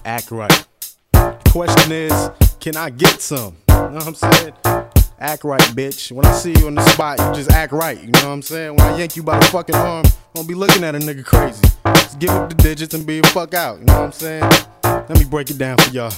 act right. Question is, can I get some? You know what I'm saying? Act right, bitch. When I see you in the spot, you just act right. You know what I'm saying? When I yank you by the fucking arm, don't be looking at a nigga crazy. Just give up the digits and be the fuck out. You know what I'm saying? Let me break it down for y'all.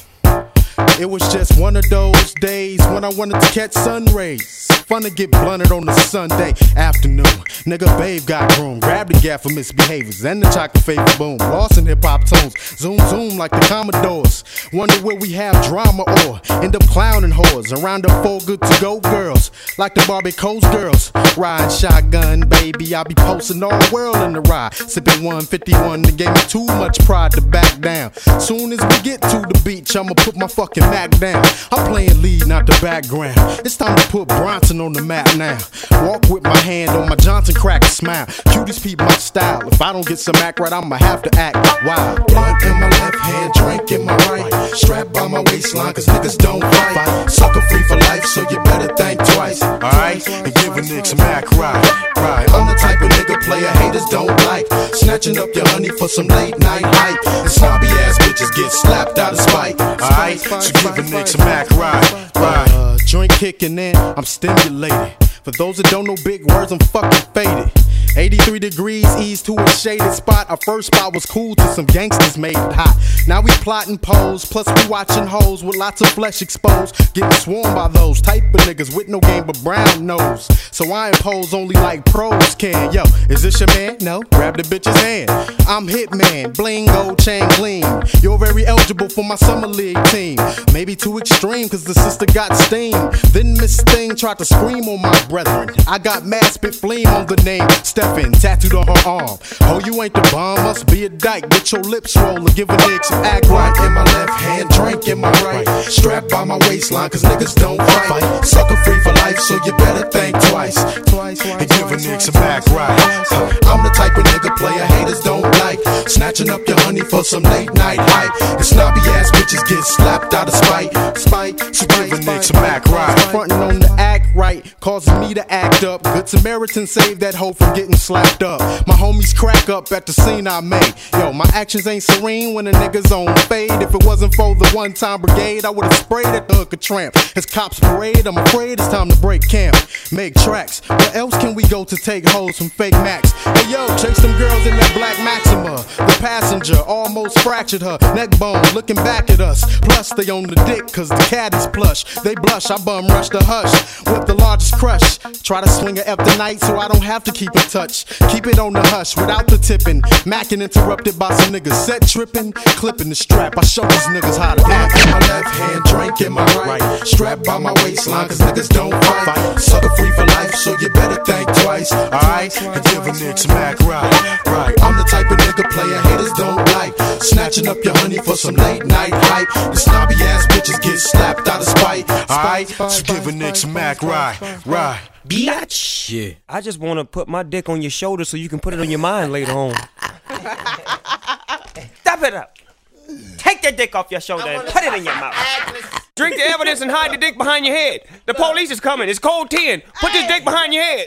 It was just one of those days when I wanted to catch sun rays. Fun to get blunted on the Sunday afternoon. Nigga, babe got groomed. Grabbed the gap for misbehaviors and the chocolate favor boom. Lost in hip hop tones. Zoom, zoom like the Commodores. Wonder where we have drama or end up clowning whores. Around the four good to go girls. Like the Barbie Coast girls. Riding shotgun, baby. I be posting all the world in the ride. Sipping 151 that gave me too much pride to back down. Soon as we get to the beach, I'ma put my fucking Mac down. I'm playing lead, not the background. It's time to put Bronson on the map now. Walk with my hand on my Johnson crack a smile. Cuties peep my style. If I don't get some act right, I'ma have to act wild. Blunt in my left hand, drink in my right. Strapped by my waistline, cause niggas don't fight. Sucker free for life, so you better think twice. Alright, and give a nigga some act right. I'm the type of nigga player haters don't like. Snatching up your honey for some late night hype. And snobby ass bitches get slapped out of spite. Alright, so give a nigga some act right. Joint kicking in, I'm stimulated. For those that don't know big words, I'm fucking faded. 83 degrees, ease to a shaded spot. Our first spot was cool till some gangsters made it hot. Now we plotting pose, plus we watching hoes with lots of flesh exposed. Getting swarmed by those type of niggas with no game but brown nose. So I impose only like pros can. Yo, is this your man? No, grab the bitch's hand. I'm Hitman, bling, gold chain gleam. You're very eligible for my summer league team. Maybe too extreme cause the sister got steam. Then Miss Thing tried to scream on my brethren. I got mad spit fleam on the name Steffin, tattooed on her arm. Oh, you ain't the bomb, must be a dyke. Get your lips swollen, give a nigga some act right. In my left hand, drink in my right. Strapped by my waistline, cause niggas don't fight. Sucker free for life, so you better think twice. And give a nigga some act right. I'm the type of nigga player haters don't like. Snatching up your honey for some late night hype. And snobby ass bitches get slapped out of spite. So give a nigga some act right. Frontin' on the act right causes me to act up. Good Samaritan saved that hoe from getting slapped up. My homies crack up at the scene I made. Yo, my actions ain't serene when a nigga's on fade. If it wasn't for the one-time brigade, I would've sprayed at the hooker tramp. As cops parade, I'm afraid it's time to break camp. Make tracks. Where else can we go to take hoes from fake Macs? Hey yo, chase them girls in that black Maxima. The passenger almost fractured her neck bone, looking back at us. Plus they on the dick cause the cat is plush. They blush, I bum rush the hush with the largest crush. Try to swing her up the night so I don't have to keep in touch. Keep it on the hush without the tipping. Mackin' interrupted by some niggas set tripping. Clipping the strap, I show these niggas how to act. In my left hand, drink in my right. Strapped by my waistline, cause niggas don't fight. Sucker free for life, so you better think twice. Alright, and give a nigga some act right. I'm the type of nigga player haters don't like. Snatching up your honey for some late night hype. The snobby ass bitches get slapped out of spite. Alright, so give a nigga some act right. Biatch. Yeah. I just wanna put my dick on your shoulder so you can put it on your mind later on. Stop it up. Take that dick off your shoulder and put it in your mouth. Drink the evidence and hide the dick behind your head. The police is coming. It's code 10. Put this dick behind your head.